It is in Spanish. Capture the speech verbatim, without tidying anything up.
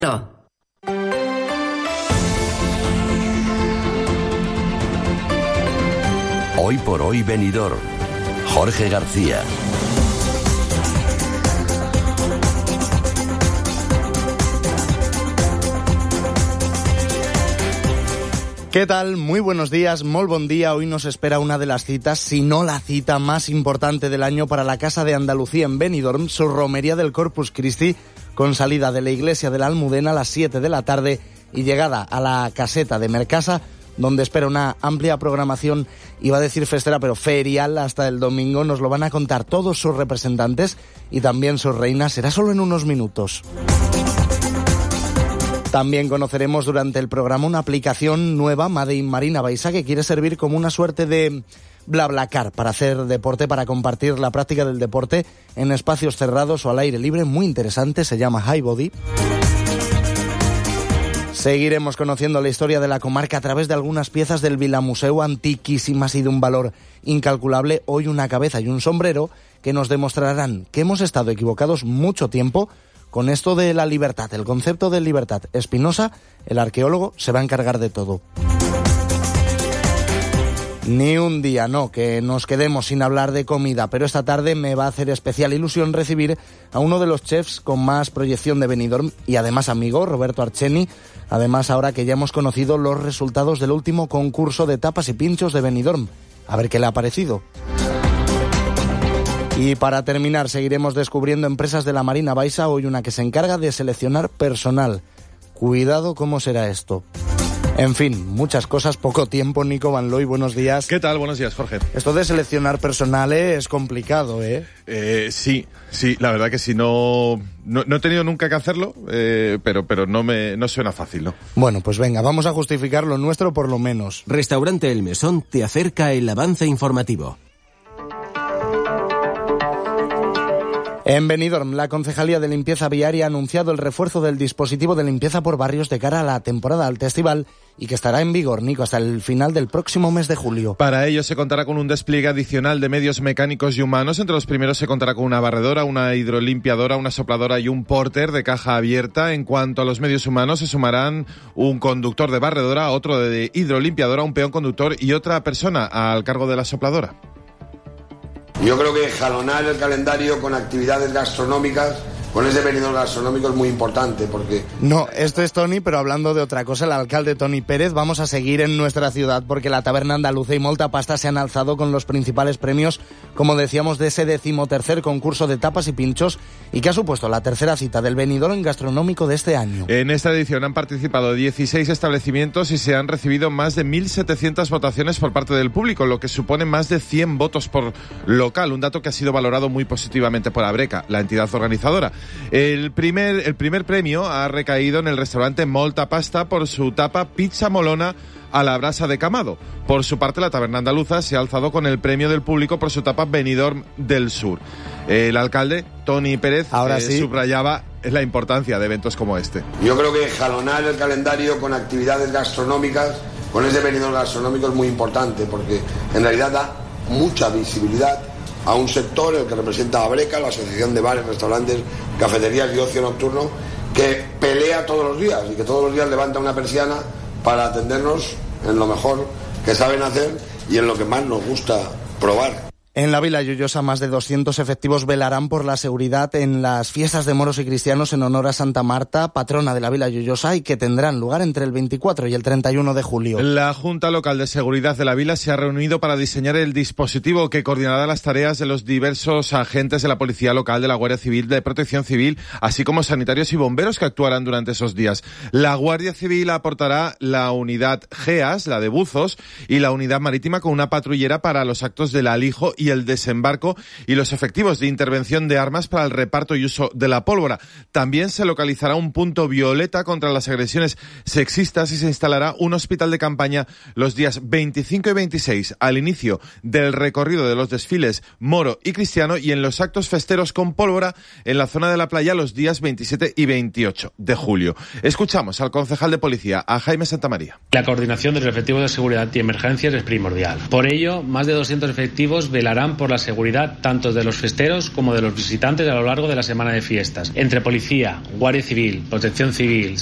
No. Hoy por hoy Benidorm. Jorge García. ¿Qué tal? Muy buenos días, molt bon día. Hoy nos espera una de las citas, si no la cita más importante del año para la Casa de Andalucía en Benidorm, su romería del Corpus Christi, con salida de la iglesia de la Almudena a las siete de la tarde y llegada a la caseta de Mercasa, donde espera una amplia programación, iba a decir festera, pero ferial hasta el domingo. Nos lo van a contar todos sus representantes y también sus reinas. Será solo en unos minutos. También conoceremos durante el programa una aplicación nueva, Made in Marina Baixa, que quiere servir como una suerte de BlaBlaCar para hacer deporte, para compartir la práctica del deporte en espacios cerrados o al aire libre. Muy interesante, se llama HiBody. Seguiremos conociendo la historia de la comarca a través de algunas piezas del Vilamuseu, antiquísimas y de un valor incalculable. Hoy una cabeza y un sombrero que nos demostrarán que hemos estado equivocados mucho tiempo con esto de la libertad, el concepto de libertad. Espinosa, el arqueólogo, se va a encargar de todo. Ni un día, no, que nos quedemos sin hablar de comida, pero esta tarde me va a hacer especial ilusión recibir a uno de los chefs con más proyección de Benidorm y además amigo, Roberto Archeni. Además, ahora que ya hemos conocido los resultados del último concurso de tapas y pinchos de Benidorm. A ver qué le ha parecido. Y para terminar, seguiremos descubriendo empresas de la Marina Baixa, hoy una que se encarga de seleccionar personal. Cuidado cómo será esto. En fin, muchas cosas, poco tiempo. Nico Van Looy, buenos días. ¿Qué tal? Buenos días, Jorge. Esto de seleccionar personal es complicado, ¿eh? Eh, sí, sí, la verdad que sí, no, no, no he tenido nunca que hacerlo, eh, pero, pero no me no suena fácil, ¿no? Bueno, pues venga, vamos a justificar lo nuestro por lo menos. Restaurante El Mesón te acerca el avance informativo. En Benidorm, la Concejalía de Limpieza Viaria ha anunciado el refuerzo del dispositivo de limpieza por barrios de cara a la temporada alta estival y que estará en vigor, Nico, hasta el final del próximo mes de julio. Para ello se contará con un despliegue adicional de medios mecánicos y humanos. Entre los primeros se contará con una barredora, una hidrolimpiadora, una sopladora y un porter de caja abierta. En cuanto a los medios humanos, se sumarán un conductor de barredora, otro de hidrolimpiadora, un peón conductor y otra persona al cargo de la sopladora. Yo creo que jalonar el calendario con actividades gastronómicas, con ese Benidorm gastronómico es muy importante porque... No, esto es Toni, pero hablando de otra cosa, el alcalde Toni Pérez. Vamos a seguir en nuestra ciudad porque la Taberna Andaluza y Molta Pasta se han alzado con los principales premios, como decíamos, de ese decimotercer concurso de tapas y pinchos y que ha supuesto la tercera cita del Benidorm gastronómico de este año. En esta edición han participado dieciséis establecimientos y se han recibido más de mil setecientas votaciones por parte del público, lo que supone más de cien votos por local, un dato que ha sido valorado muy positivamente por Abreca, la entidad organizadora. El primer, el primer premio ha recaído en el restaurante Molta Pasta por su tapa Pizza Molona a la brasa de Camado. Por su parte, la Taberna Andaluza se ha alzado con el premio del público por su tapa Benidorm del Sur. El alcalde, Toni Pérez, Ahora eh, sí. subrayaba la importancia de eventos como este. Yo creo que jalonar el calendario con actividades gastronómicas, con ese Benidorm gastronómico es muy importante porque en realidad da mucha visibilidad a un sector, el que representa a Abreca, la Asociación de Bares, Restaurantes, Cafeterías y Ocio Nocturno, que pelea todos los días y que todos los días levanta una persiana para atendernos en lo mejor que saben hacer y en lo que más nos gusta probar. En la Vila Lloyosa, más de doscientos efectivos velarán por la seguridad en las fiestas de moros y cristianos en honor a Santa Marta, patrona de la Vila Lloyosa, y que tendrán lugar entre el veinticuatro y el treinta y uno de julio. La Junta Local de Seguridad de la Vila se ha reunido para diseñar el dispositivo que coordinará las tareas de los diversos agentes de la Policía Local, de la Guardia Civil, de Protección Civil, así como sanitarios y bomberos que actuarán durante esos días. La Guardia Civil aportará la unidad GEAS, la de buzos, y la unidad marítima con una patrullera para los actos del alijo y el desembarco, y los efectivos de intervención de armas para el reparto y uso de la pólvora. También se localizará un punto violeta contra las agresiones sexistas y se instalará un hospital de campaña los días veinticinco y veintiséis al inicio del recorrido de los desfiles moro y cristiano y en los actos festeros con pólvora en la zona de la playa los días veintisiete y veintiocho de julio. Escuchamos al concejal de policía, a Jaime Santamaría. La coordinación de los efectivos de seguridad y emergencias es primordial. Por ello, más de doscientos efectivos velarán velarán por la seguridad tanto de los festeros como de los visitantes a lo largo de la semana de fiestas. Entre policía, Guardia Civil, Protección Civil,